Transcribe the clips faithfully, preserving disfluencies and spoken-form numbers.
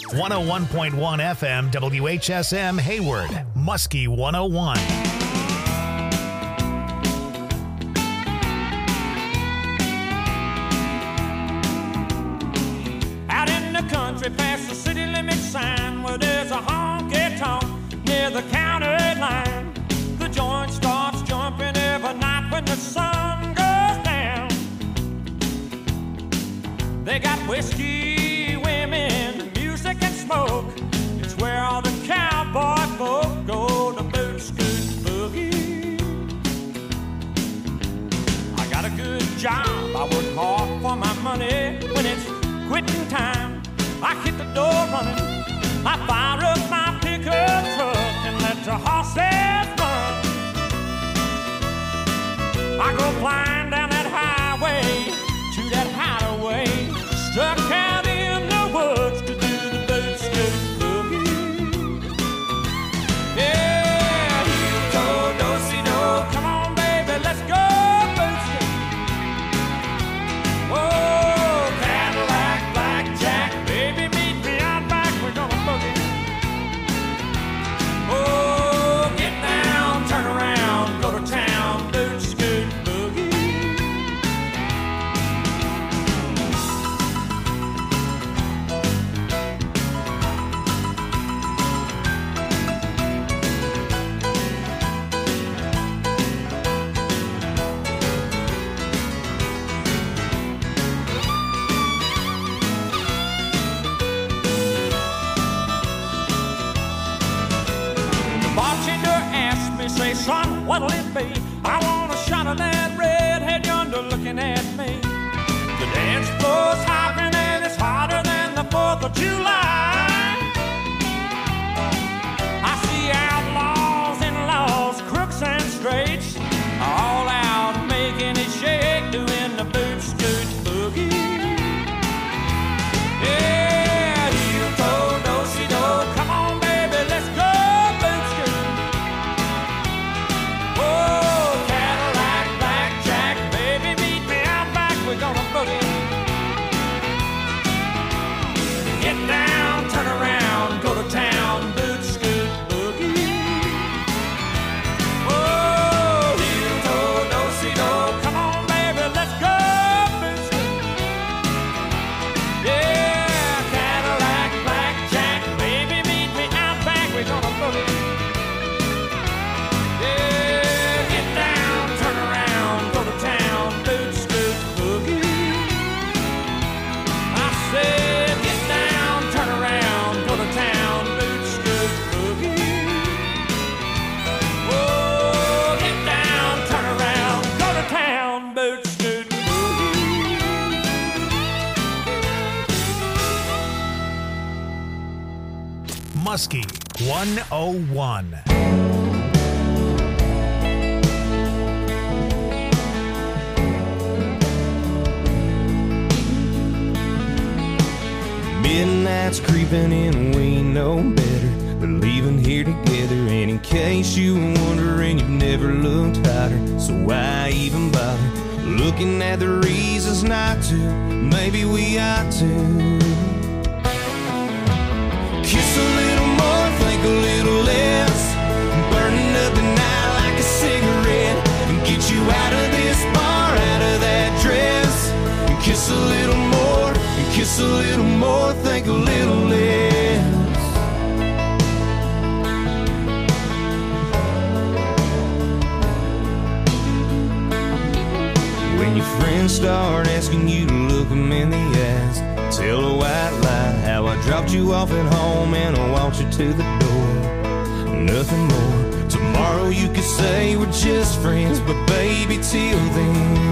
one oh one point one F M, W H S M, Hayward, Muskie one oh one. Out in the country past the city limit sign where there's a honky-tonk near the county line. The joint starts jumping every night when the sun goes down. They got whiskey, women, music and smoke. It's where all the cowboy folk go to boot, scoot, boogie. I got a good job, I work hard for my money. When it's quitting time, I hit the door running. I fire up my pickup truck and let the horses run. I go flying down that highway to that hideaway, struck out in the woods to do the boot scoot boogie. Yeah, heel toe, do-si-do, come on baby, let's go boot scoot. Whoa, Cadillac, blackjack, baby meet me out back, we're gonna boogie. Oh, get down, turn around, go to town, boot scoot boogie. The bartender asked me, say, son, what'll it be? I want a shot of that redhead yonder looking at me. The dance floor's hopping and it's hotter than the fourth of July. I see outlaws and laws, crooks and straights, all out making it shake, doing the boot scoot boogie. Yeah, heel toe, do-si-do, come on baby, let's go boot scoot. Whoa, Cadillac, blackjack, baby meet me out back, we're gonna boogie. Get down, turn around, go to town, boot scoot boogie. Whoa, heel toe, do-si-do, come on baby, let's go boot scoot. Yeah, Cadillac, blackjack, baby meet me out back, we're gonna boogie. Yeah, get down, turn around, go to town, boot scoot boogie. I said, get down, turn around, go to town, boot scoot boogie. Whoa, get down, turn around, go to town, boot scoot boogie. Muskie one oh one. Midnight's creeping in, we know better. We're leaving here together, and in case you were wondering, you've never looked hotter. So why even bother looking at the reasons not to? Maybe we ought to kiss a little more, think a little less, burning up the night like a cigarette, and get you out of this bar, out of that dress, and kiss a little more, and kiss a little more, think a little less. When your friends start asking you to look them in the eyes, tell a white lie how I dropped you off at home and I walked you to the door. Nothing more. Tomorrow you could say we're just friends, but baby, till then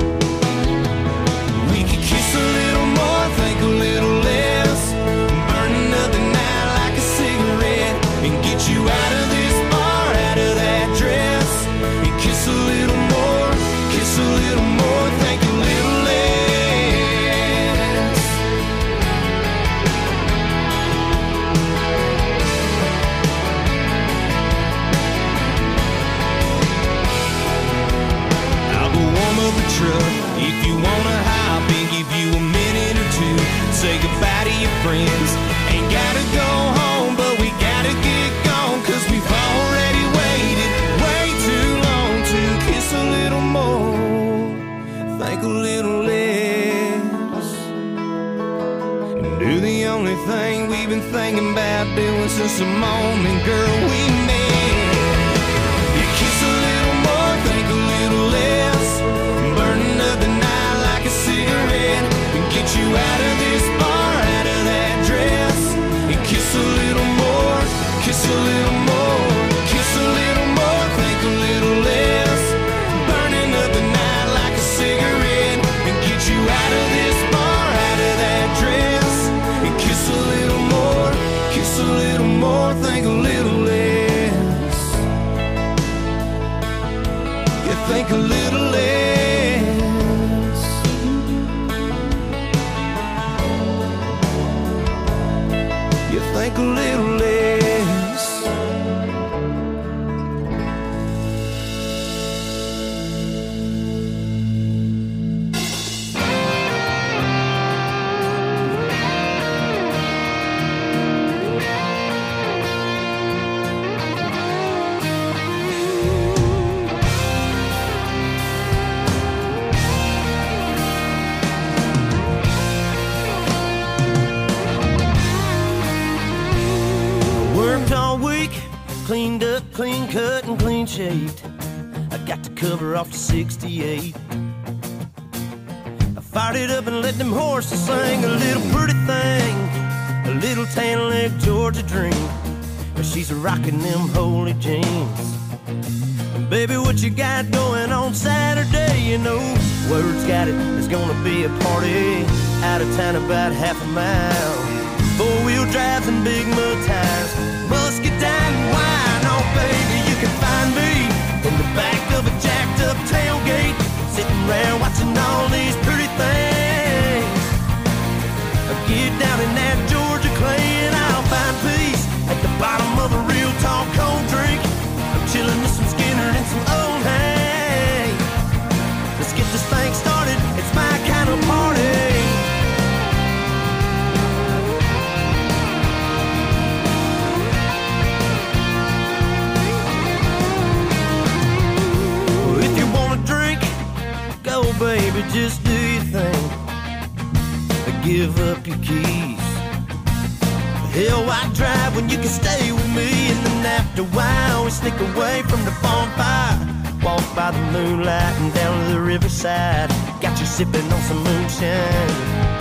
we could kiss a little more, think a little less, burning up the night like a cigarette, and get you out of this bar, out of that dress, and kiss a little more, kiss a little more, think a little less. I'll go warm up the truck if you wanna hop in, give you a minute or two, say goodbye to your friends. Ain't got do the only thing we've been thinking about doing since the moment, girl, we met. You kiss a little more, think a little less, burning up the night like a cigarette, and get you out of this bar, out of that dress, and kiss a little more, kiss a little more, kiss a little more, think a little less, burning up the night like a cigarette, and get you out of this bar, out of that dress, and kiss a little more, kiss a little more, think a little less. You think a little less. You think a little less. Worked all week, cleaned up, clean cut, and clean shaved. I got to cover off to sixty-eight. I fired it up and let them horses sing a little pretty thing, a little tan leg Georgia dream. But she's rocking them holy jeans. And baby, what you got going on Saturday? You know, word's got it, there's gonna be a party out of town about half a mile. Four-wheel drives and big mud tires, muscadine and wine. Oh, baby, you can find me in the back of a jacked-up tailgate, sitting around watching all these pretty things. I get down in that Georgia clay and I'll find peace at the bottom of a real tall cold drink. I'm chilling with some Skinner and some old hay. Let's get this thing started, it's my kind of party. Baby, just do your thing, give up your keys. Hell, why drive when you can stay with me? And then after a while we sneak away from the bonfire, walk by the moonlight and down to the riverside. Got you sipping on some moonshine.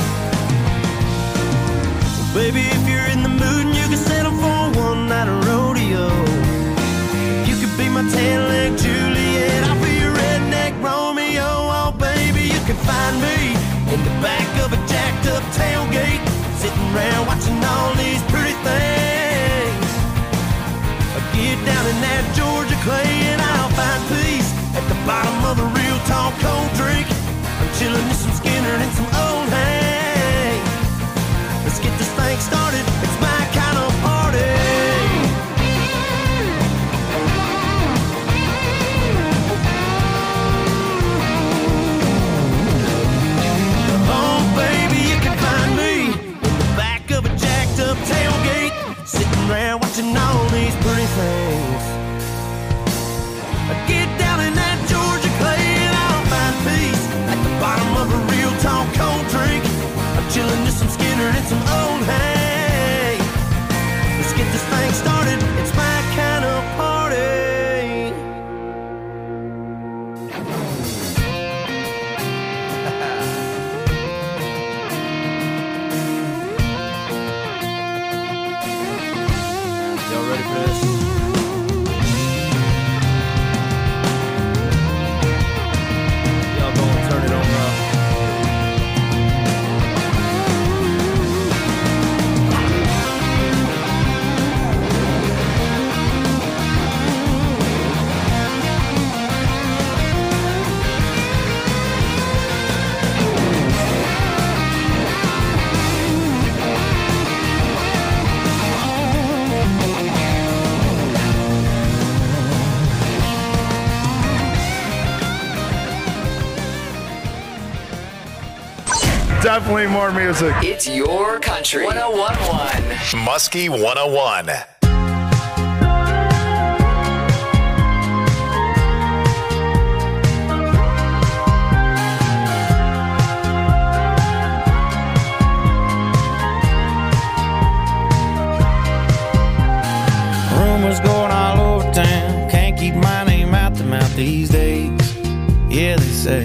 Well, baby, if you're in the mood and you can settle for one night of rodeo, you could be my tan-leg Juliet, I'll be your redneck Romeo. Oh, baby, you can find me in the back of a jacked-up tailgate, sitting around watching all these pretty things. I get down in that Georgia clay and I'll find peace at the bottom of a real tall cold drink. I'm chilling with some Skinner and some old hay. Let's get this thing started, it's my kind of party. Tailgate, sitting around watching all these pretty things. I get down in that Georgia clay and I'll find peace at the bottom of a real tall cold drink. I'm chilling with some Skinner and some old hay. Let's get this thing started, it's my kind of party. Definitely more music. It's your country. one oh one point one. Muskie one oh one. say.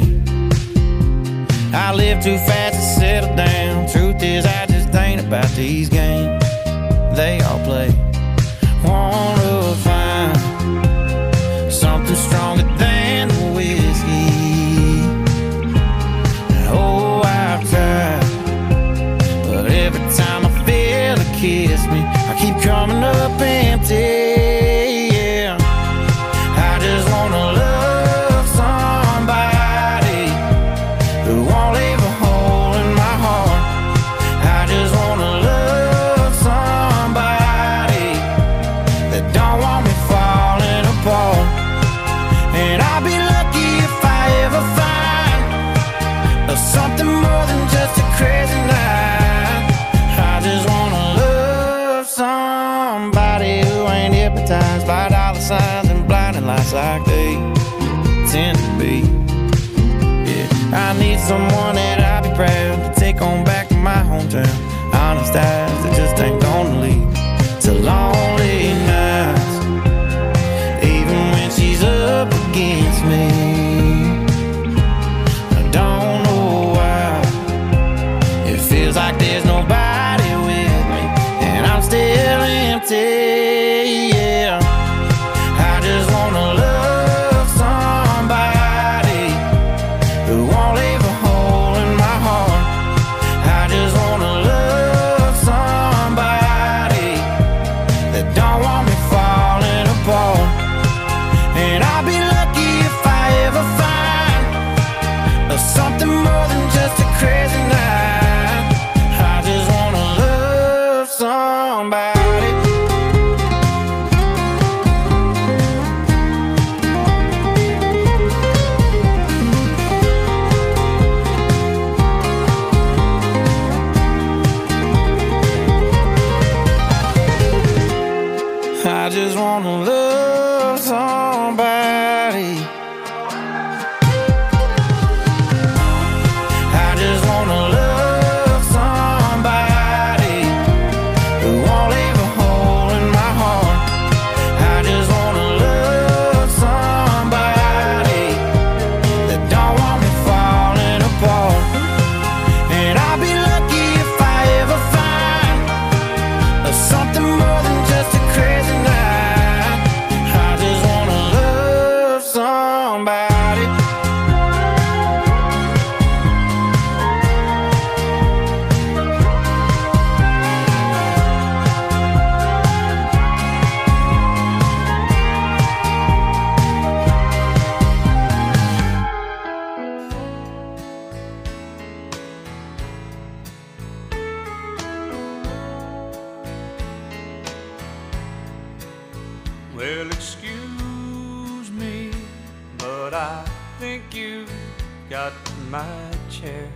I live too fast to settle down. Truth is, I just ain't about these games they all play. Wanna find something stronger than the whiskey. Oh, I've tried, but every time I feel it kiss me, I keep coming up empty. Yeah, I just wanna love somebody who won't leave a hole in my heart. I just wanna love somebody that don't want me falling apart. And I'll be lucky if I ever find something more than just a crazy night. I just wanna love somebody who ain't hypnotized by dollar signs and blinding lights like they tend to be. Yeah, I need someone that I'll be proud to take on back to my hometown. Honest eyes that just ain't gonna lead to lonely nights, even when she's up against me. I don't know why it feels like there's nobody with me, and I'm still empty. Yeah, I just wanna love somebody who won't leave a hole in my heart. I just wanna love somebody that don't want me falling apart. And I'll be lucky if I ever find something more than just a crazy night. I just wanna love somebody. I just wanna love somebody. I just wanna love somebody who won't leave a hole in my heart. I just wanna love somebody that don't want me falling apart. And I'll be lucky if I ever find something more than just a crazy night. I just wanna love somebody. Well, excuse me, but I think you got my chair.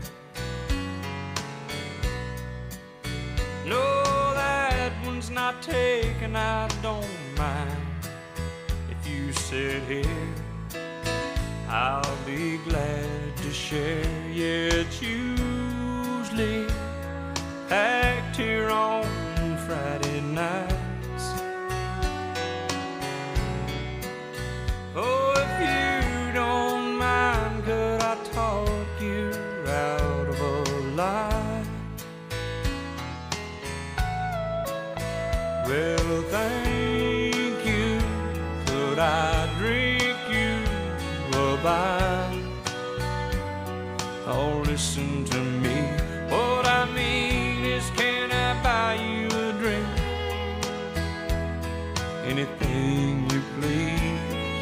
No, that one's not taken, I don't mind. If you sit here, I'll be glad to share. Yeah, it's usually packed here on Friday nights. Oh, if you don't mind, could I talk you out of a lie? Well, thank you. Could I drink you a bite? Oh, listen to me. What I mean is, can I buy you a drink? Anything you please.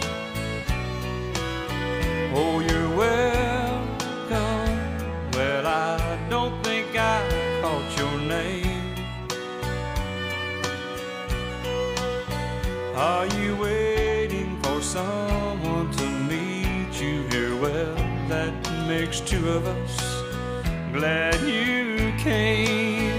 Oh, you're welcome. Well, I don't think I caught your name. Are you waiting for someone to meet you here? Well, that makes two of us. Glad you came.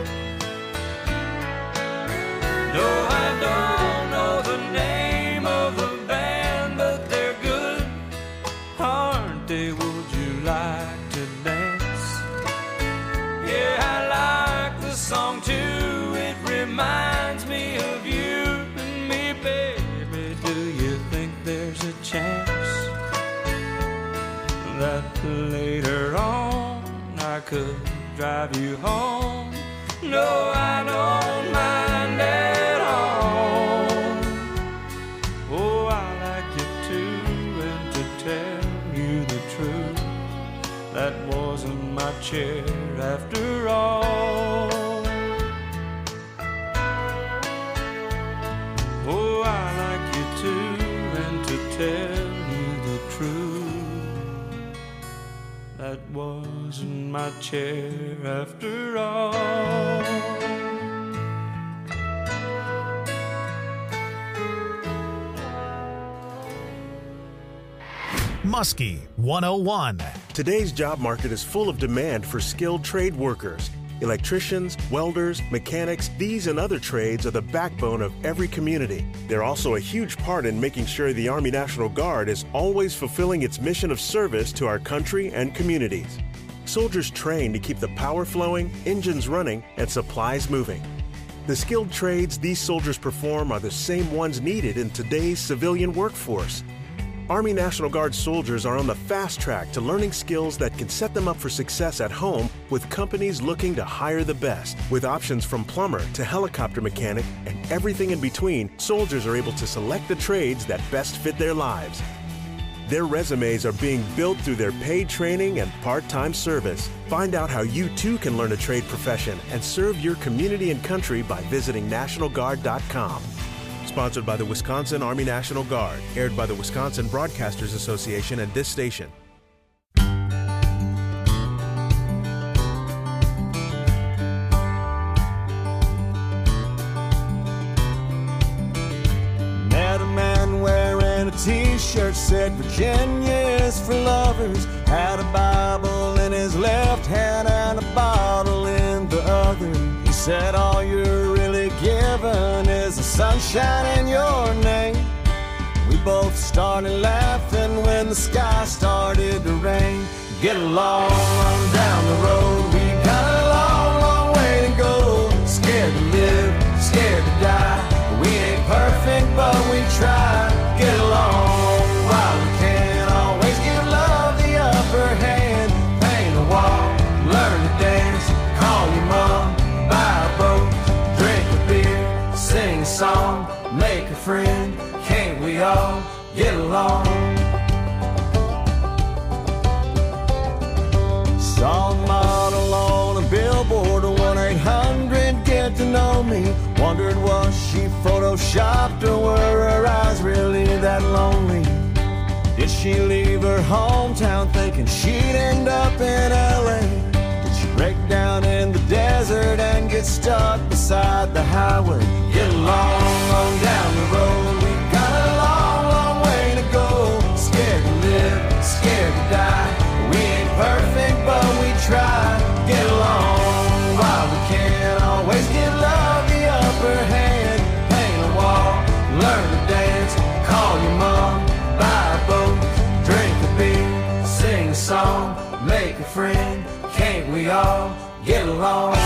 No, I don't know the name of the band, but they're good, aren't they? Would you like to dance? Yeah, I like the song too. It reminds me of you and me, baby. Do you think there's a chance could drive you home. No, I don't mind at all. Oh, I like you too, and to tell you the truth, that wasn't my chair after all. Oh, I like you too, and to tell you the truth, that wasn't my chair after all. Muskie one oh one. Today's job market is full of demand for skilled trade workers. Electricians, welders, mechanics, these and other trades are the backbone of every community. They're also a huge part in making sure the Army National Guard is always fulfilling its mission of service to our country and communities. Soldiers train to keep the power flowing, engines running, and supplies moving. The skilled trades these soldiers perform are the same ones needed in today's civilian workforce. Army National Guard soldiers are on the fast track to learning skills that can set them up for success at home with companies looking to hire the best. With options from plumber to helicopter mechanic and everything in between, soldiers are able to select the trades that best fit their lives. Their resumes are being built through their paid training and part-time service. Find out how you too can learn a trade profession and serve your community and country by visiting national guard dot com. Sponsored by the Wisconsin Army National Guard, aired by the Wisconsin Broadcasters Association and this station. Met a man wearing a t-shirt said Virginia is for lovers. Had a Bible in his left hand and a bottle in the other. He said all you're really given is the sunshine in your name. We both started laughing when the sky started to rain. Get along on down the road, we got a long, long way to go. Scared to live, scared to die. We ain't perfect, but we try. Get along while we can. Always give love the upper hand. Paint a wall, learn to dance. Call your mom, buy a boat, drink a beer, sing a song, make a friend. Can't we all get along? Saw a model on a billboard, one eight hundred get to know me. Wondered was she photoshopped or were her eyes really that lonely? Did she leave her hometown thinking she'd end up in L A? Did she break down in the desert and get stuck beside the highway? Get along on down the road, we got a long, long way to go. Scared to live, scared to die. We ain't perfect, but we try. Get along while we can. Always give love the upper hand. Paint a wall, learn to dance. Call your mom, buy a boat, drink a beer, sing a song, make a friend. Can't we all get along?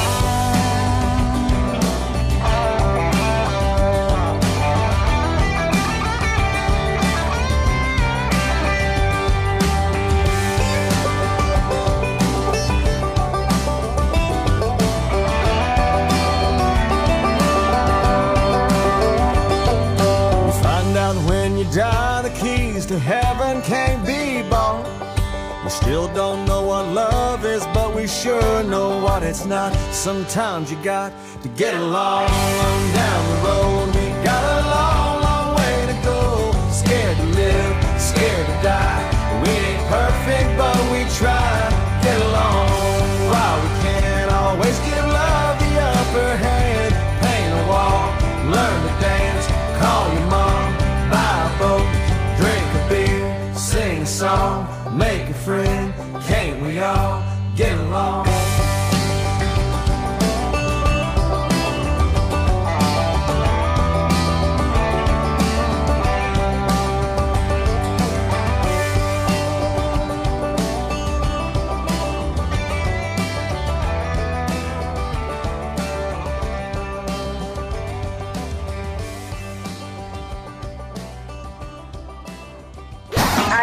Die, the keys to heaven can't be bought. We still don't know what love is, but we sure know what it's not. Sometimes you got to get along down the road. We got a long, long way to go. Scared to live, scared to die. We ain't perfect, but we try. Get along while we can. Always give love the upper hand. Paint a wall, learn to dance. Call your mom, buy a boat, drink a beer, sing a song, make a friend. Can't we all get along?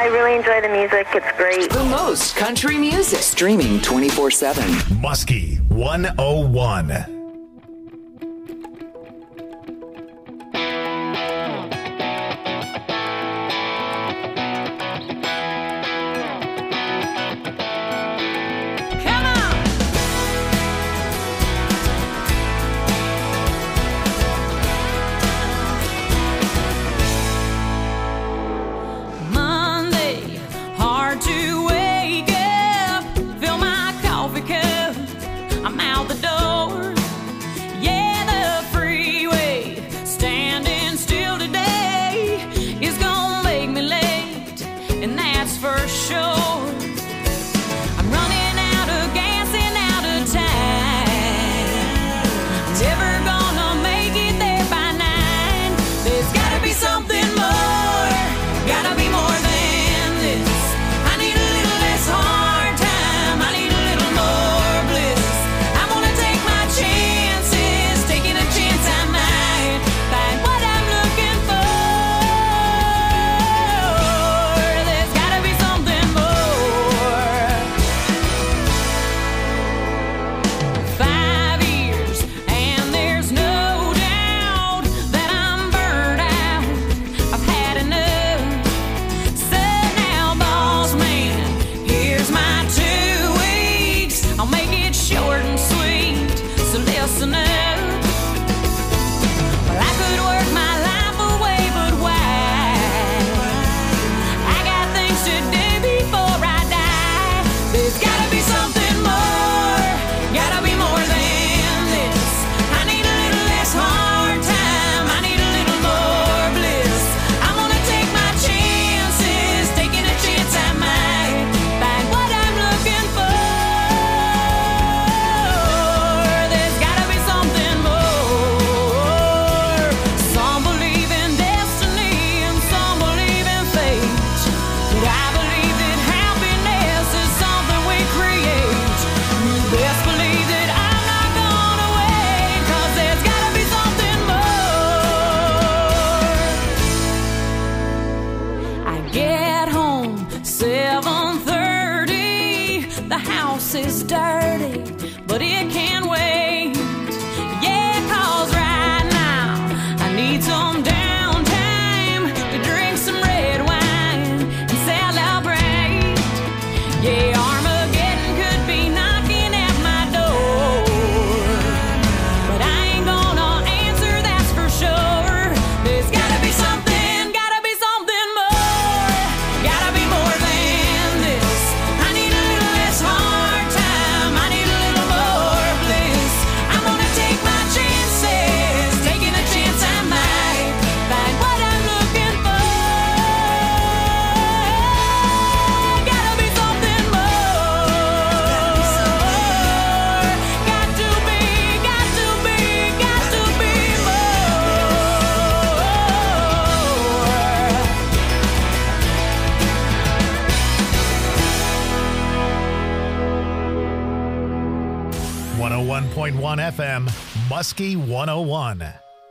I really enjoy the music. It's great. The most country music. Streaming twenty-four seven. Muskie one oh one. one oh one point one F M, Muskie one oh one.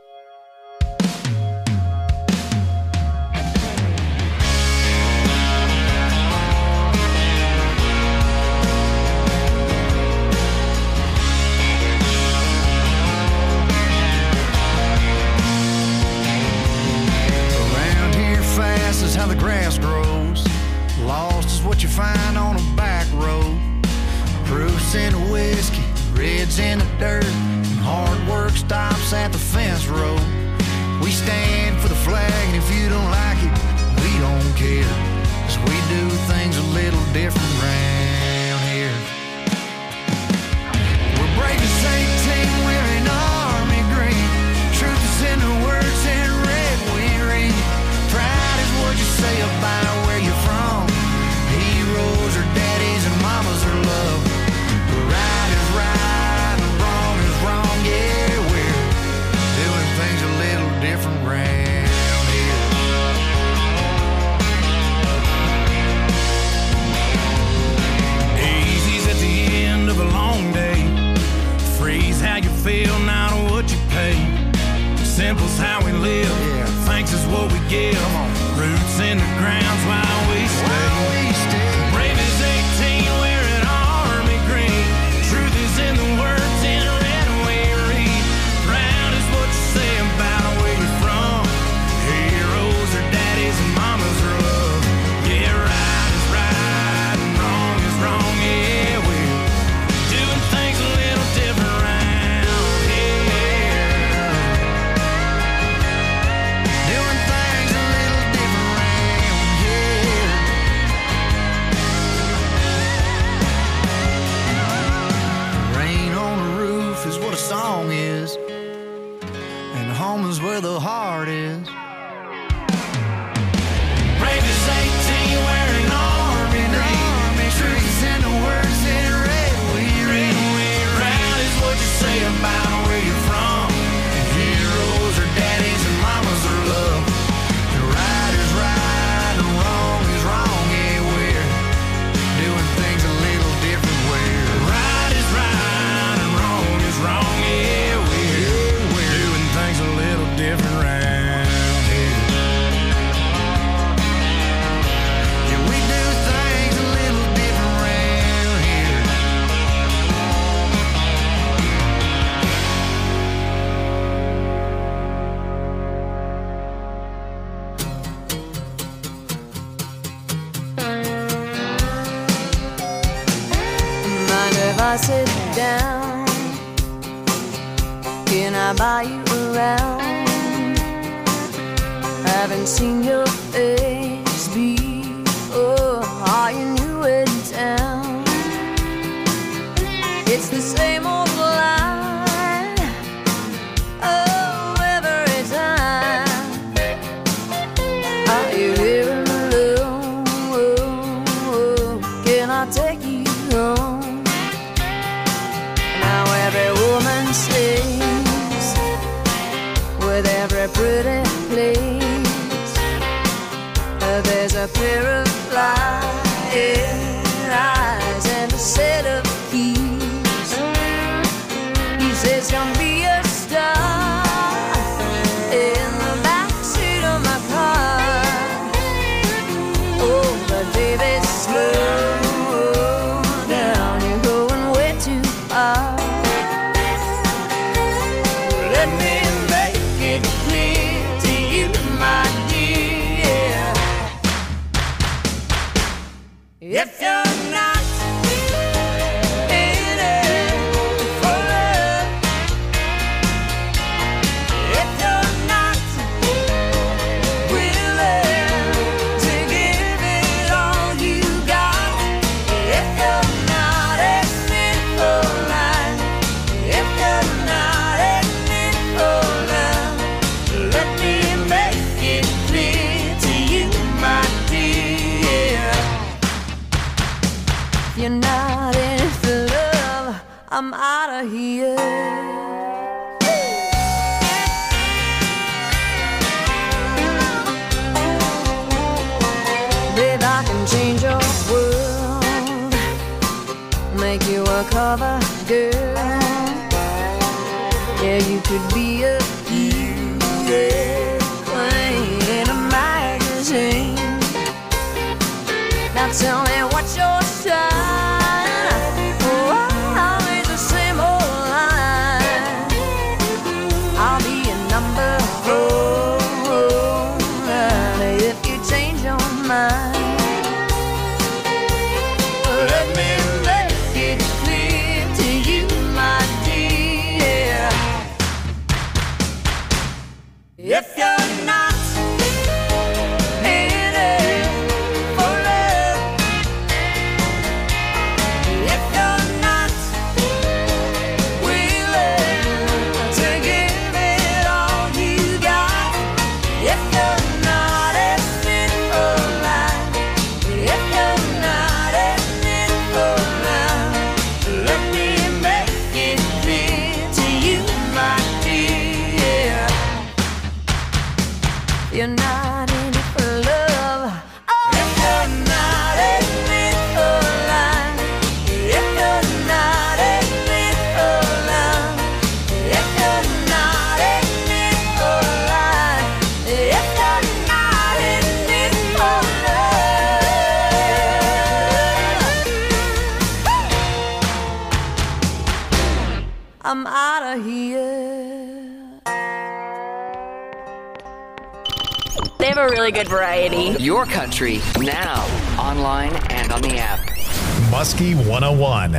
Around here fast is how the grass grows. Lost is what you find on a back road. Proofs in a whiskey, reds in the dirt, and hard work stops at the fence road. We stand for the flag, and if you don't like it, we don't care, 'cause we do things a little different round here. We're brave as eighteen, wearing army green. Truth is in the words in red we read. Pride is what you say about where you're from. Heroes are daddies and mamas are love. Right is right and wrong is wrong, yeah, we're doing things a little different round here. simple's how we live. Yeah. Thanks is what we give. Roots in the ground's why we stay. Why we stay. Brave as eighteen wearing army green. Truth is in the words in red we read. Proud is what you say about where you're from. Heroes are daddies and mamas are love. Yeah, right is right and wrong is wrong. Yeah, we're doing things a little different round here. Doing things a little different round here. Rain on the roof is what a song is, and home is where the heart is. Brave as eighteen wearing army green. Truth is in the words in red we read. Proud is what you say about where you're from. Heroes are daddies and mamas are love. The right is right and wrong is wrong. Yeah, we're doing things a little different. Where right is right and wrong is wrong. Yeah, we're, we're doing things a little different round here. Yeah, we do things a little different round here. Mind if I sit down? Can I buy you around? Haven't seen your face before. Are you new in town? It's the same old line. Oh, every time. Are you here alone? Can I take you home? Now every woman sings with every pretty place. Uh, There's a pair of flying eyes and a set of keys. He says, "Come be a star in the backseat of my car." Oh, but baby, slow down, you're going way too far. Let me make it clear to you, my dear. If you're not in it for love, if you're not willing to give it all you got, if you're not in it for life, if you're not in it for love, let me make it clear to you, my dear. If you're not in it for love, I'm out of here. Babe, I can change your world, make you a cover girl. Yeah, you could be a queen in a magazine. Now tell me what's your style? Oh, always the same old line. I'll be a number four if you change your mind. Let me make it clear to you, my dear. If you're not in it for love, if you're not willing to give it all you got, if you're not in it for life, if you're not in it for love, let me make it clear to you, my dear. You're not in it for love. Oh, if you're not in it for life, if you're not in it for love, if you're not in it for out of here. They have a really good variety. Your country, now, online and on the app. Muskie one oh one.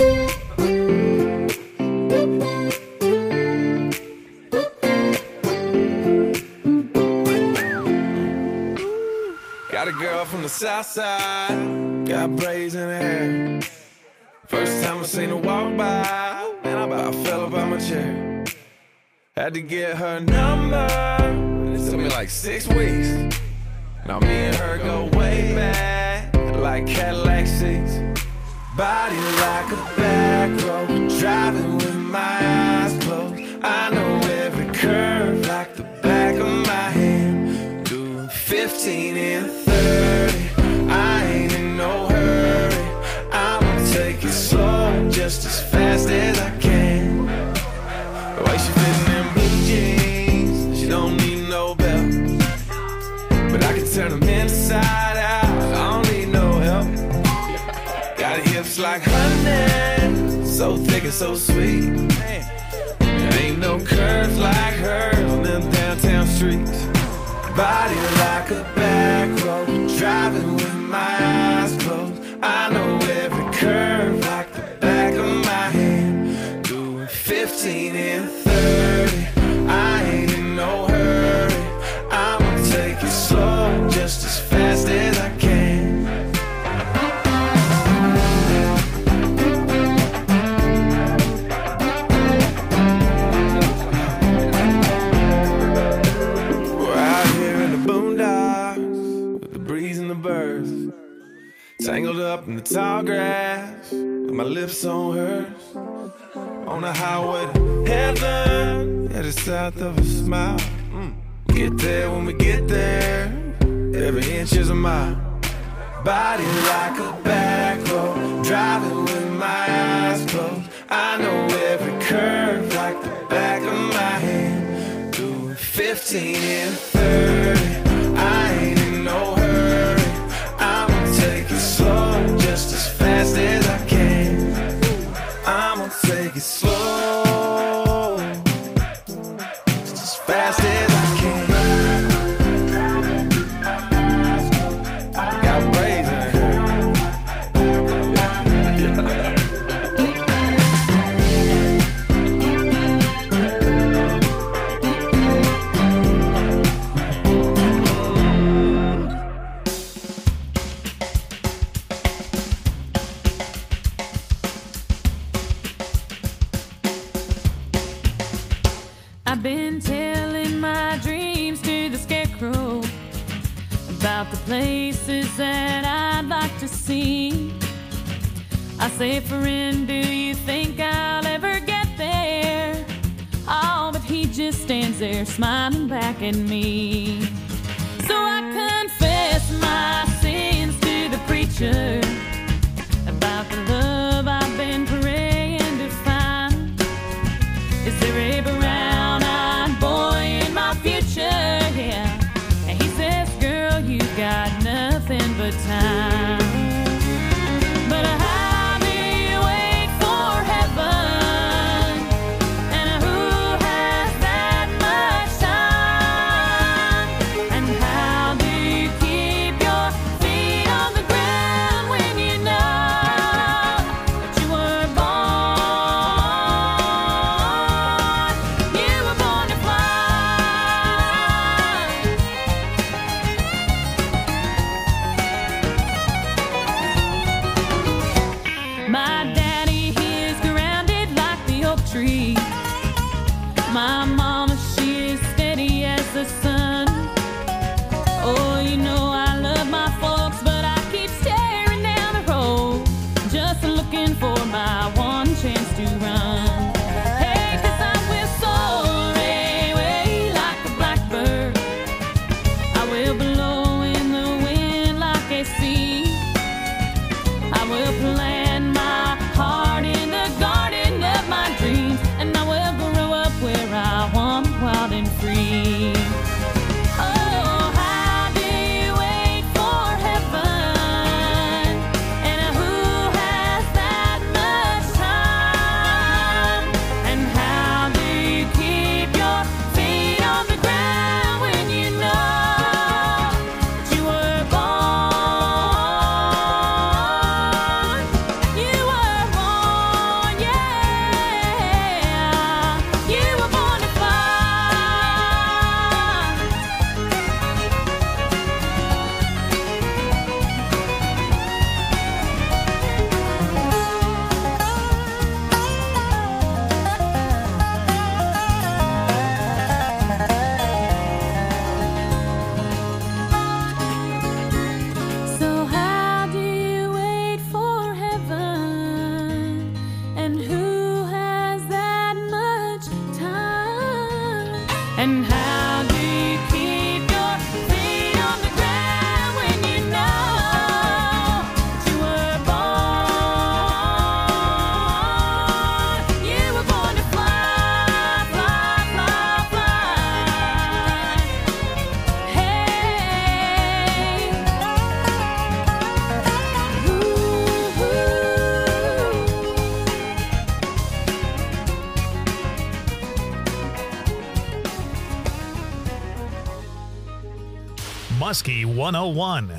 Got a girl from the south side, got braids in her hair. First time I seen her walk by, man, I about fell up out my chair. Had to get her number, it took me like six weeks. Now me and her go way back, like Cadillac seats. Body like a back road, driving with my eyes closed. I know every curve like the back of my hand. Doing fifteen and thirty, I ain't in no hurry. I'ma take it slow, just as fast as I can. The way she fit in them blue jeans, she don't need no belt. But I can turn them inside out, I don't need no help. Got hips like honey, so thick and so sweet. There ain't no curves like hers on them downtown streets. Body like a back road, driving with my eyes closed. I know every curve like the back of my hand. Doing fifteen and thirty, I ain't in no hurry. I'ma take it slow, just as fast as I can. Tangled up in the tall grass, with my lips on hers. On the highway to heaven, at the south of a smile. Mm. Get there when we get there, every inch is a mile. Body like a back road, driving with my eyes closed. I know every curve like the back of my hand. Doing fifteen and thirty, I ain't in no hurry. I'ma take it slow, just as fast as I can. I'ma take it slow, just as fast as I can. Got braids in her hair. I've been telling my dreams to the scarecrow about the places that I'd like to see. I say, friend, do you think I'll ever get there? Oh, but he just stands there smiling back at me. So I confess my sins to the preacher about the love I've been praying to find. Is there a brown-eyed boy in my future? Yeah. And he says, girl, you got nothing but time. But how do you wait for heaven? And who has that much time? And how do you keep your feet on the ground when And how do you keep your feet on the ground when you know you were born? You were born to fly, fly, fly, fly. Hey, ooh, Muskie one oh one.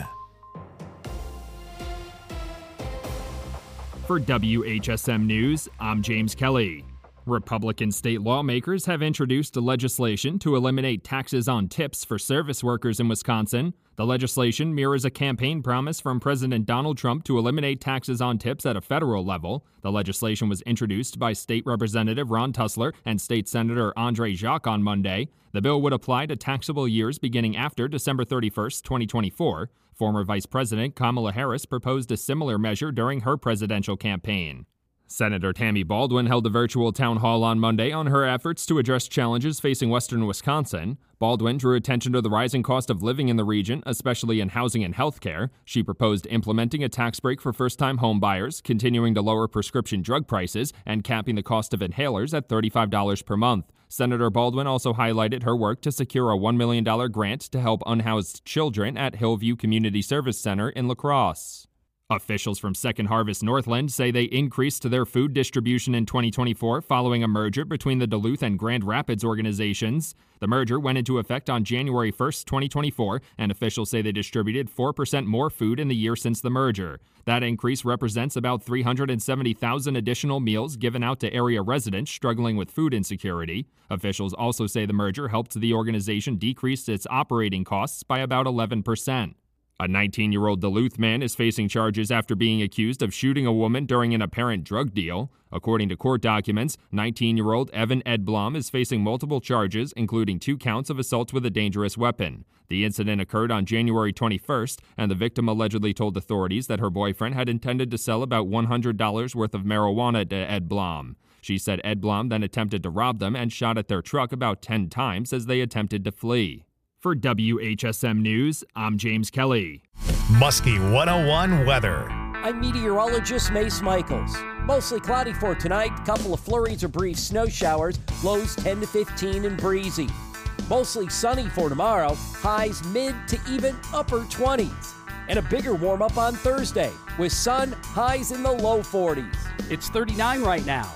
For W H S M News, I'm James Kelly. Republican state lawmakers have introduced a legislation to eliminate taxes on tips for service workers in Wisconsin. The legislation mirrors a campaign promise from President Donald Trump to eliminate taxes on tips at a federal level. The legislation was introduced by State Representative Ron Tussler and State Senator Andre Jacques on Monday. The bill would apply to taxable years beginning after December thirty-first, twenty twenty-four. Former Vice President Kamala Harris proposed a similar measure during her presidential campaign. Senator Tammy Baldwin held a virtual town hall on Monday on her efforts to address challenges facing western Wisconsin. Baldwin drew attention to the rising cost of living in the region, especially in housing and health care. She proposed implementing a tax break for first-time home buyers, continuing to lower prescription drug prices, and capping the cost of inhalers at thirty-five dollars per month. Senator Baldwin also highlighted her work to secure a one million dollars grant to help unhoused children at Hillview Community Service Center in La Crosse. Officials from Second Harvest Northland say they increased their food distribution in twenty twenty-four following a merger between the Duluth and Grand Rapids organizations. The merger went into effect on January first, twenty twenty-four, and officials say they distributed four percent more food in the year since the merger. That increase represents about three hundred seventy thousand additional meals given out to area residents struggling with food insecurity. Officials also say the merger helped the organization decrease its operating costs by about eleven percent. A nineteen-year-old Duluth man is facing charges after being accused of shooting a woman during an apparent drug deal. According to court documents, nineteen-year-old Evan Edblom is facing multiple charges, including two counts of assault with a dangerous weapon. The incident occurred on January twenty-first, and the victim allegedly told authorities that her boyfriend had intended to sell about one hundred dollars worth of marijuana to Edblom. She said Edblom then attempted to rob them and shot at their truck about ten times as they attempted to flee. For W H S M News, I'm James Kelly. Muskie one oh one weather. I'm meteorologist Mace Michaels. Mostly cloudy for tonight, couple of flurries or brief snow showers, lows ten to fifteen and breezy. Mostly sunny for tomorrow, highs mid to even upper twenties. And a bigger warm-up on Thursday, with sun, highs in the low forties. It's thirty-nine right now.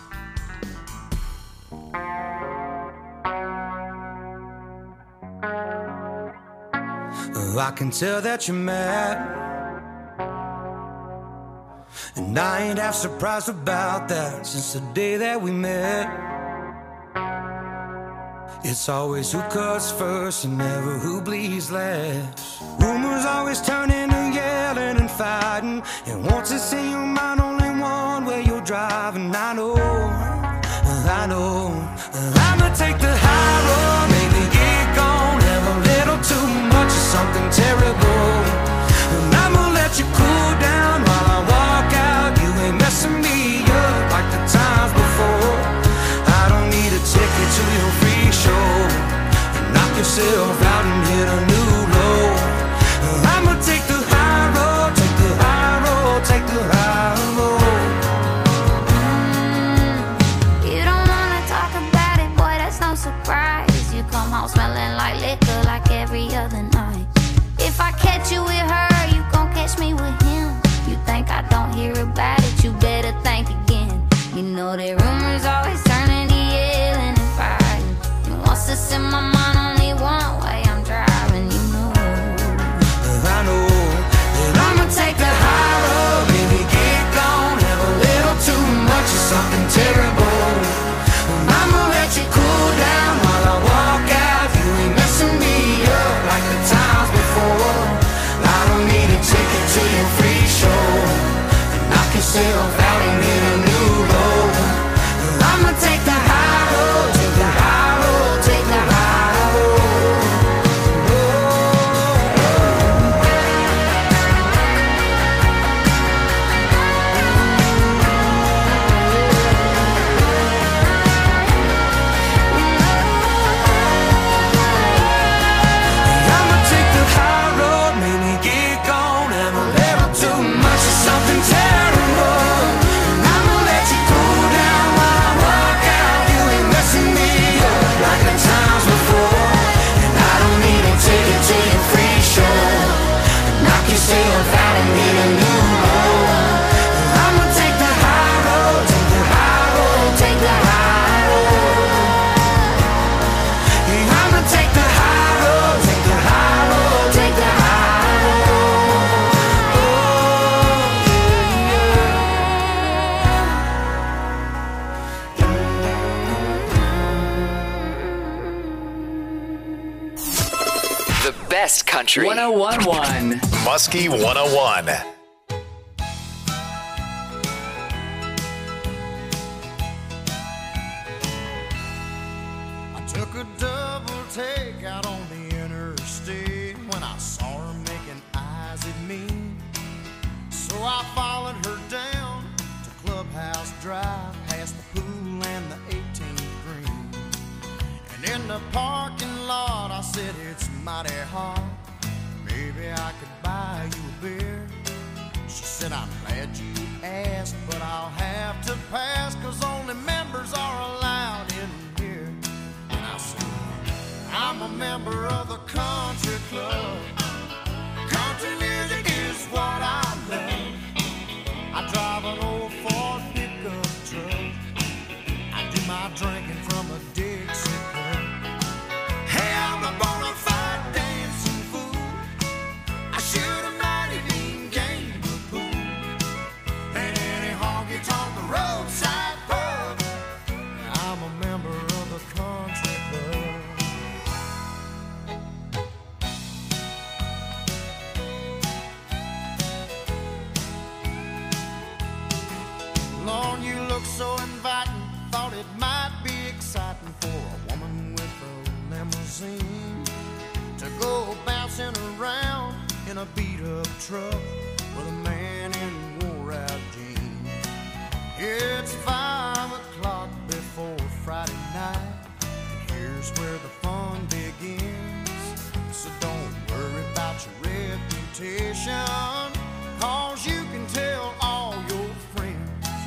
I can tell that you're mad, and I ain't half surprised about that since the day that we met. It's always who cuts first and never who bleeds last. Rumors always turn into yelling and fighting, and once it's in your mind, only one way you're driving. I know, I know, I'ma take the high road, maybe get gone, have a little too much of something terrible, and I'ma let you cool down while I walk out. You ain't messing me up like the times before. I don't need a ticket to your free show. Knock yourself out and hit a new low. I'ma take the high road, take the high road, take the high road. Mm, you don't wanna talk about it, boy, that's no surprise. You come home smelling like liquor like every other night. If I catch you with her, you gon' catch me with him. You think I don't hear about it, you better think again. You know that rumors always turn into yelling and fighting. You want us in my mind only one way, I'm driving, you know. I know that I'ma take the high road, baby, get gone, have a little too much of something terrible. I'ma let you cool down while I walk out. You ain't messing me up like the times before. I don't need a ticket to your free show. Knock yourself out and hit a new low. I'ma take the high road, take the high road, take the high road. best country. one oh one point one. Muskie one oh one. I took a double take out on the interstate when I saw her making eyes at me. So I followed her down to Clubhouse Drive, past the pool and the eighteenth green. And in the parking lot I said, it's mighty hot, maybe I could buy you a beer. She said, I'm glad you asked, but I'll have to pass, cause only members are allowed in here. And I said, I'm a member of the country club. Country music is what I love. I drive an old Ford pickup truck. I do my drinking from a Dixie cup. Hey, I'm a bona fide dancing fool. I shoot a mighty mean game of pool. And any honky tonk the roadside pub. I'm a member of the country club. Lord, you look so inviting. Thought it might be exciting for a woman with a limousine to go bouncing around in a beat-up truck with a man in wore-out jeans. It's five o'clock before Friday night, and here's where the fun begins. So don't worry about your reputation, cause you can tell all your friends.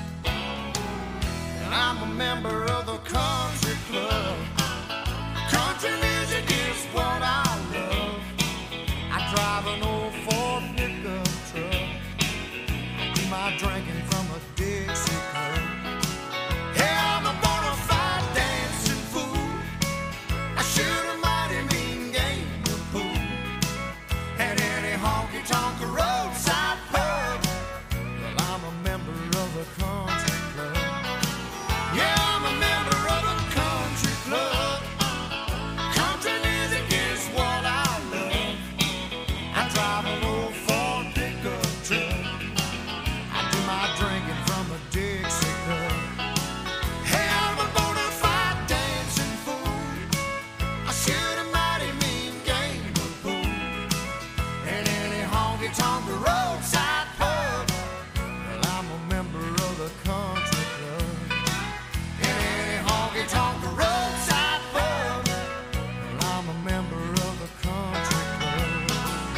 And I'm a member of the country club. Country music is what I love. I drive an old Ford pickup truck. I do my drinking from a Dixie cup. Yeah, I'm a bona fide dancing fool. I shoot a mighty mean game of pool. And any honky tonk roadside pub. Well, I'm a member of the country club. Yeah, I'm a member of the country club. Country music is what I love. I drive an old Ford pickup truck. I do my drinking from a Dixie cup. Hey, I'm a bona fide dancing fool. I shoot a mighty mean game of pool. And any honky tonk roadside pub. Well, I'm a member of the country club. And any honky tonk roadside pub. Well, I'm a member of the country club.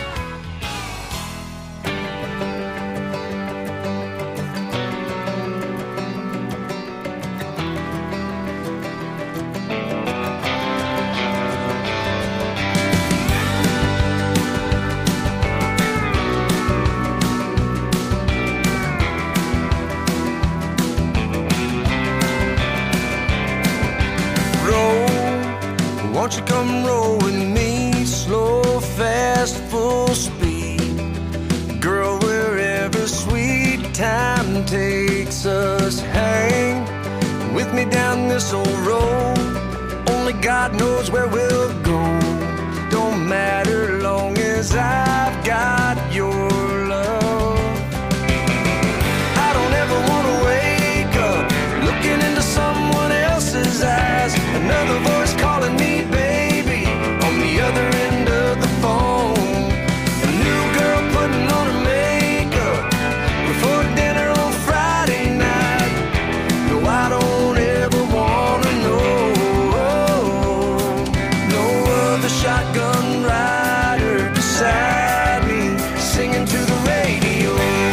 Roll, won't you come roll with me? Slow, fast, full speed. Girl, wherever sweet time takes us, hang with me down this old road. Only God knows where we'll go. Don't matter long as I've got your love. I don't ever want to wake up looking into someone else's eyes. Another voice calling me baby on the other end of the phone. A new girl putting on her makeup before dinner on Friday night. No, I don't ever want to know. No other shotgun rider beside me singing to the radio.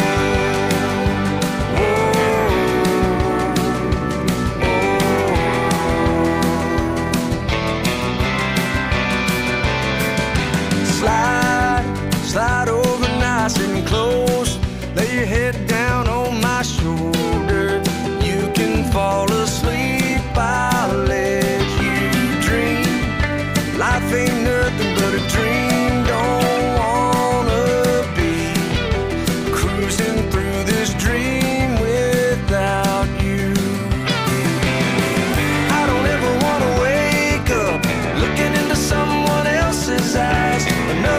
Slide, slide over nice and close. Lay your head down on my shoulder. You can fall asleep, I'll let you dream. Life ain't nothing but a dream. Don't wanna be cruising through this dream without you. I don't ever wanna wake up looking into someone else's eyes. Another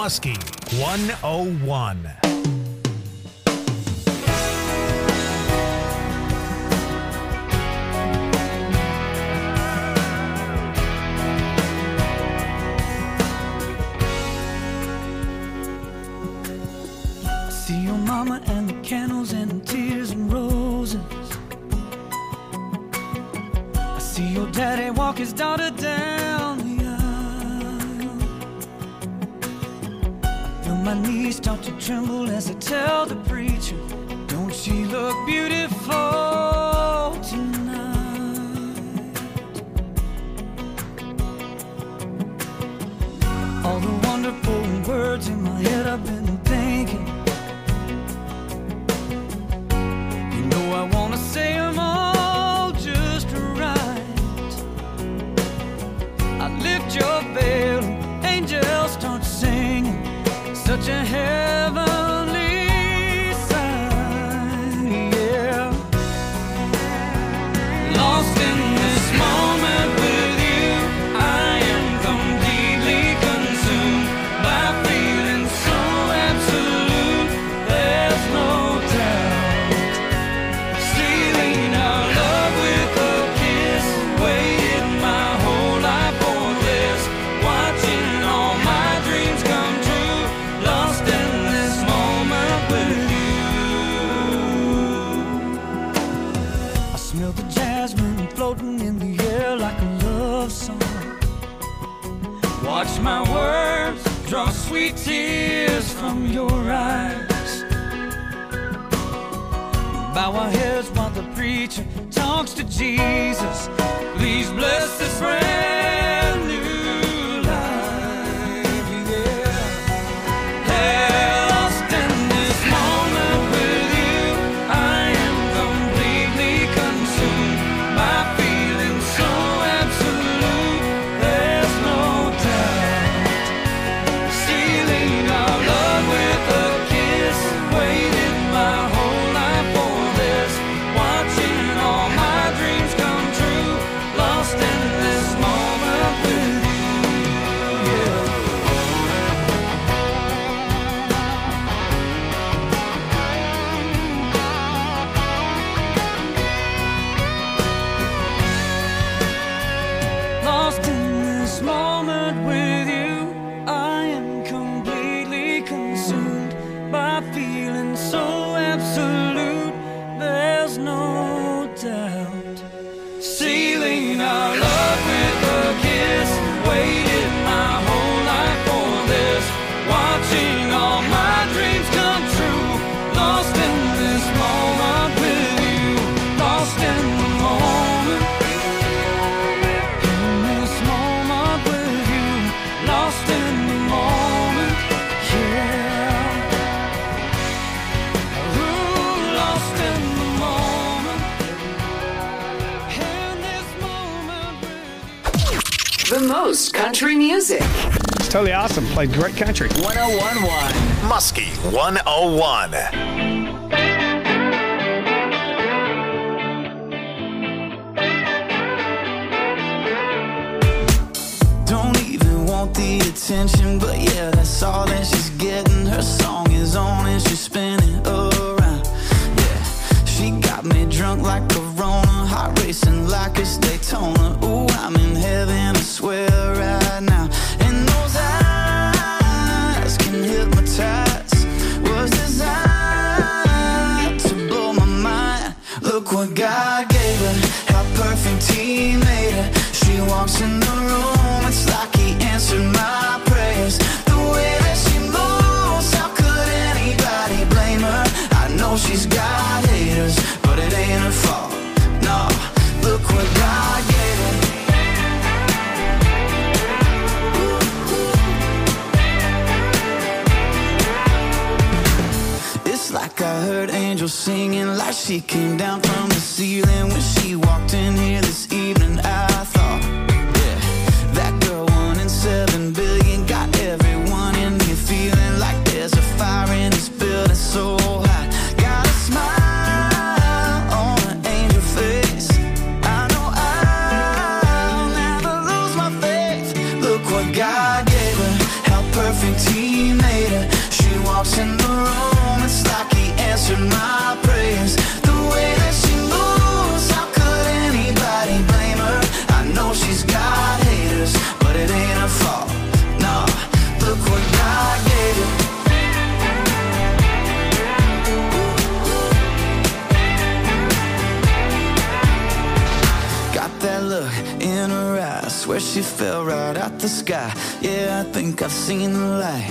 Muskie one oh one. See your mama and the candles and the tears and roses. I see your daddy walk his daughter down the aisle. I feel my knees start to tremble as I tell the preacher, don't she look beautiful tonight? All the wonderful words in my head I've been thinking, I wanna say them all just right. I lift your veil, angels start singing, such a heavenly sign, yeah. Lost in this moment with you, I am completely consumed by feeling so absolute, there's no doubt. Floating in the air like a love song. Watch my words draw sweet tears from your eyes. Bow our heads while the preacher talks to Jesus. Please bless this brand new life, yeah. Hey, lost in this moment with you, I am completely consumed by feeling so absolute, there's no doubt. Sealing our love with a kiss, waited my whole life for this, watching all my dreams come true, lost in this moment with you, yeah. Lost in this moment with you, I am completely consumed by feeling so absolute, there's no doubt. Sealing our love with a kiss, waited my whole life for this, watching all my dreams come true, lost in this moment with you, lost in the moment. Lost in the moment, yeah. Ooh, lost in the moment. In this moment with you. The most country music. It's totally awesome. Played great country. one oh one point one. Muskie one oh one. Don't even want the attention, but yeah, that's all that she's getting. Her song is on and she's spinning around. Yeah, she got me drunk like a Rona, heart racing like it's Daytona. Ooh, I'm in heaven, I swear right now. And those eyes can hypnotize, was designed to blow my mind. Look what God gave her, how perfect He made her. She walks in the room, it's like He answered my prayers. The way that she moves, how could anybody blame her? I know she's got haters, but it ain't her fault. No, look what God gave her. It's like I heard angels singing, like she came down from the ceiling when she walked in here this evening. I thought, yeah, that girl one in seven billion got everyone in here feeling like there's a fire in this building so hot. Got a smile on an angel face. I know I'll never lose my faith. Look what God gave her, how perfect He made her. swear she fell right out the sky. Yeah, I think I've seen the light.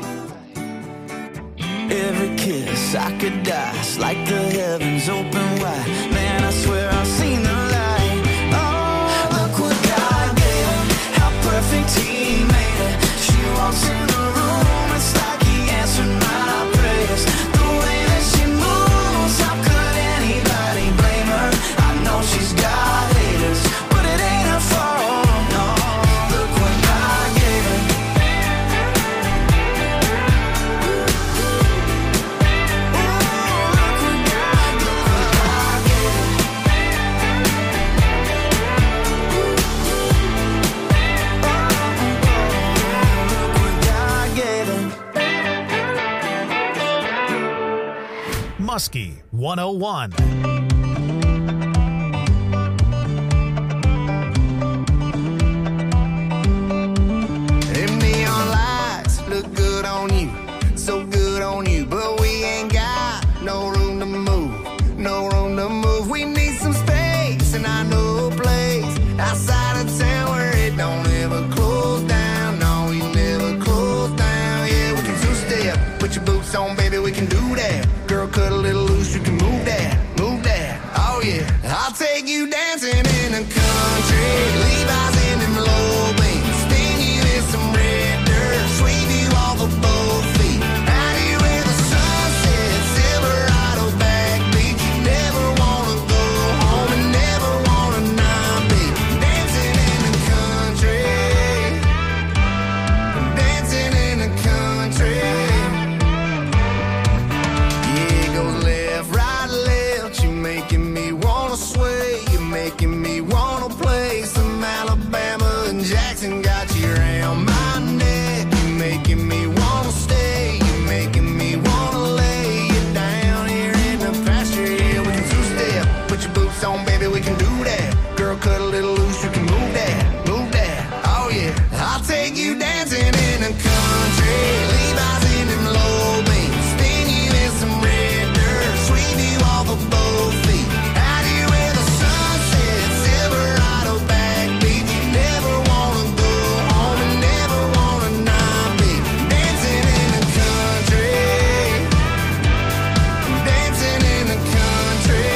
Every kiss I could die. It's like the heavens open wide. Man, I swear I've seen the light. Oh, look what God gave him. How perfect he made it. She walks in the room, it's like he answered my prayers. The way that she moves, how could anybody blame her? I know she's got haters, but it ain't her fault, no. Look what God gave her. Muskie one oh one. Them neon lights look good on you, so good on you, but we ain't got no room to move, no room to move. We need some space, and I know a place outside of town where it don't ever close down. No, we never close down. Yeah, we can two-step, put your boots on, baby, we can do that. Girl, cut a little loose, you can move that, move that. Oh yeah, I'll take you dancing in the country. Levi's in them low beams, spin you in some red dirt, sweep you off of both feet. Out here where the sun sets, Silverado backbeat. You never wanna go home and never wanna not be dancing in the country, dancing in the country. Left, right, left, you're making me wanna sway. You're making me wanna play some Alabama and Jackson. Got you around my neck. You're making me wanna stay. You're making me wanna lay you down here in the pasture. Yeah, we can two-step, put your boots on, baby, we can do that. Girl, cut a little loose, you can move that, move that. Oh yeah, I'll take you dancing in the country. Levi's in them low beams, spin you in some red dirt, sweep you off of both feet. Out here where the sun sets, Silverado backbeat. You never wanna go home and never wanna not be dancing in the country, dancing in the country.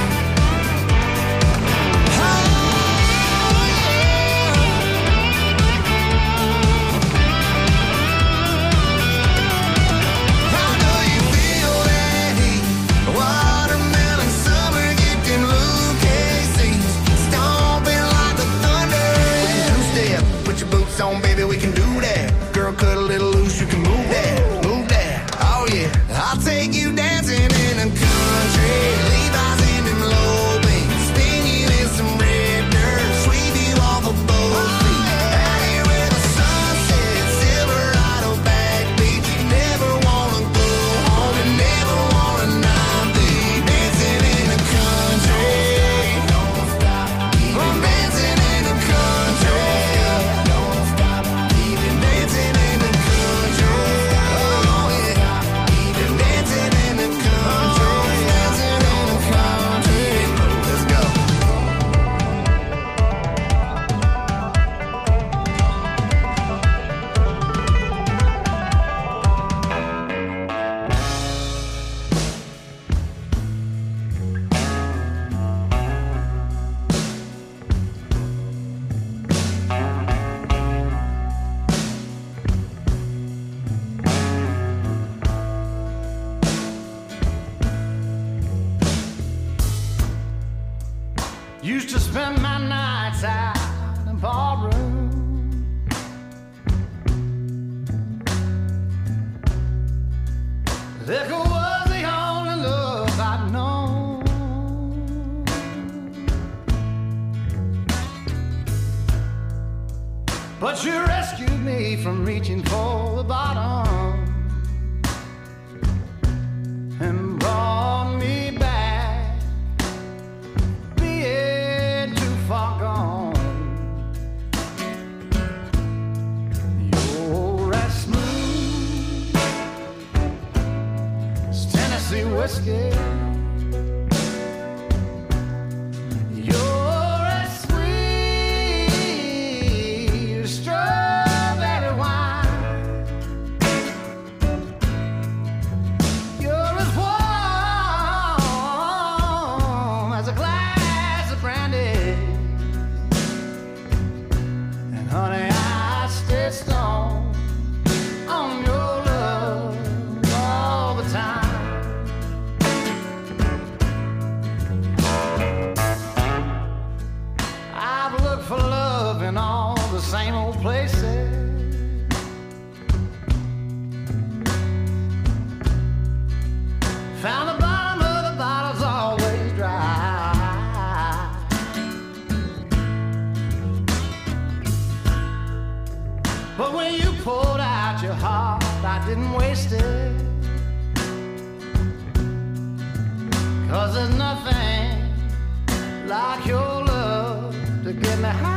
How do you feel that heat? Watermelon summer, get them Lucas seats, stomping like the thunder. Two-step, put your boots on, baby, we can do that. Girl, cut a little loose, you can move that, move that. Oh yeah, I'll take you dancing in the country. Levi's in them low beams, spin you in some red dirt, sweep you off of both feet. Out here where the sun sets, Silverado backbeat. You never wanna go home and never wanna not be dancing in the country. Don't stop, I'm dancing in the country. Don't stop, even dancing in the country. Oh yeah, even dancing in the country, dancing in the country. Let's go. Used to spend my nights out in ballroom. Liquor was the only love I'd known. But you rescued me from reaching for the bottom and brought me back, being too far gone. You're as smooth as Tennessee whiskey. You're as sweet places. Found the bottom of the bottle's always dry. But when you poured out your heart, I didn't waste it. 'Cause there's nothing like your love to get me high.